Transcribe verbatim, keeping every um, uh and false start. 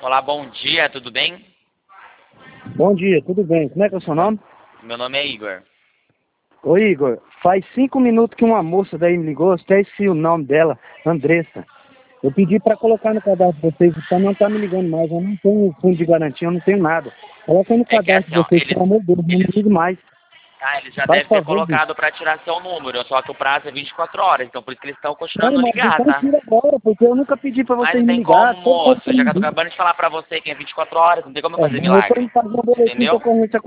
Olá, bom dia, tudo bem? Bom dia, tudo bem? Como é que é o seu nome? Meu nome é Igor. Ô Igor, faz cinco minutos que uma moça daí me ligou, até esqueci o nome dela, Andressa. Eu pedi para colocar no cadastro de vocês, então não tá me ligando mais, eu não tenho fundo de garantia, eu não tenho nada. Coloca no É que cadastro assim, de ó, vocês, eles, pelo amor de Deus, não me eles, ligue mais. ah, eles já Faz devem ter favor, gente. colocado para tirar seu número, só que o prazo é vinte e quatro horas, então por isso que eles estão Não, continuando a mas ligar, então tá? tira agora, porque eu nunca pedi para Mas vocês não me tem como, ligar, todo dia moço, você eu já me tô liga. acabando de falar pra você que é vinte e quatro horas, não tem como eu É, fazer eu tô milagre, indo fazer um boletim entendeu? de ocorrência